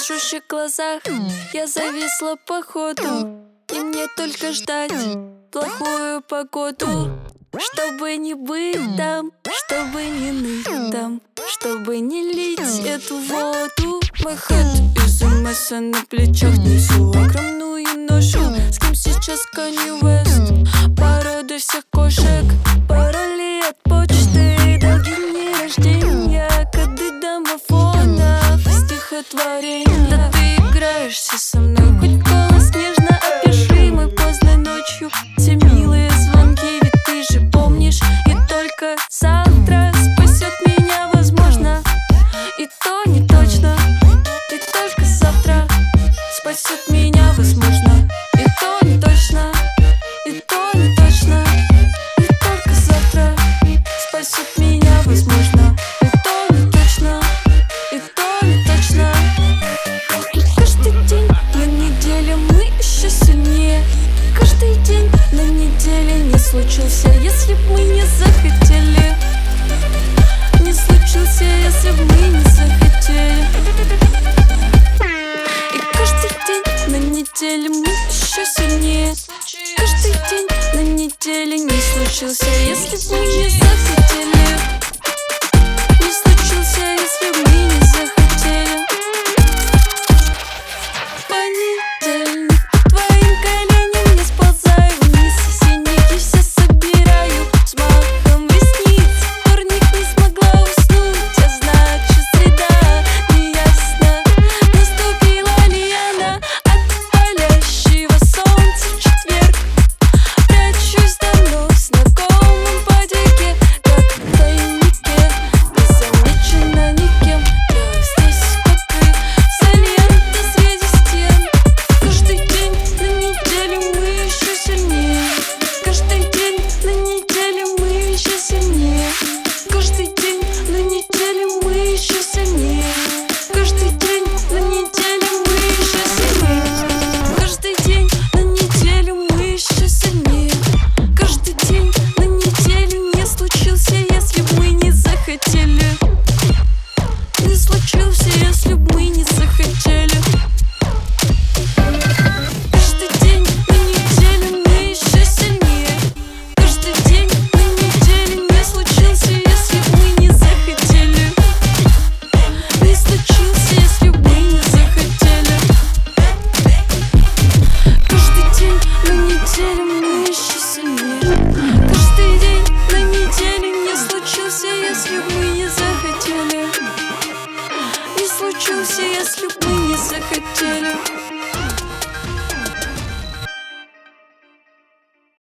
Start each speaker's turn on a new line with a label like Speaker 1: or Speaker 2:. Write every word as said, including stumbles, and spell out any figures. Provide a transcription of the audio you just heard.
Speaker 1: пляшущих глазах я зависла походу, и мне только ждать плохую погоду. Чтобы не быть там, чтобы не ныть там, чтобы не лить эту воду. Мой хэт из МС на плечах, несу огромную ношу. С кем сейчас Канье Уэст? Породы всех кошек, пароли от почты, долги дни рождения, коды домофонов, стихотворения. Да ты играешься со мной, хоть голос нежно опиши мой поздной ночью все милые звонки, ведь ты же помнишь, и только завтра спасет меня, возможно, и то не точно, и только завтра спасет меня, возможно, и то не точно, и то не точно, и только завтра спасет меня, возможно, и то не точно, и то не точно. Каждый день на неделе мы еще сильнее. Каждый день на неделе не случился, если б мы не захотели. Не случился, если б мы не захотели. И каждый день на неделе мы еще сильнее. Каждый день на неделе не случился, если б мы не захотели. Не случился, если б мы не захотели. Понедельник, по твоим коленям я сползаю вниз, синяки все собираю с махом ресниц. Вторник не смогла уснуть, а значит среда неясно, наступила ли она от палящего солнца в четверг. Прячусь давно в знакомом подике, как в тайнике, не замечена никем. Я здесь, как и изолента среди стен. Каждый день на неделе мы еще сильнее. Каждый день на неделе мы еще сильнее. Каждый день на неделе мы еще сильнее. Каждый день на неделе мы еще сильнее. Каждый день на неделе мы еще сильнее. Каждый день на неделе не случился, если б мы не захотели. Не случился, если б мы не захотели. Каждый день на неделе мы еще сильнее. Каждый день на неделе не случился, если б мы не захотели. Не случился, если б мы не захотели. Каждый день на неделе мы еще сильнее. Каждый день на неделе не случился, если б мы не захотели. Не случился, если б мы не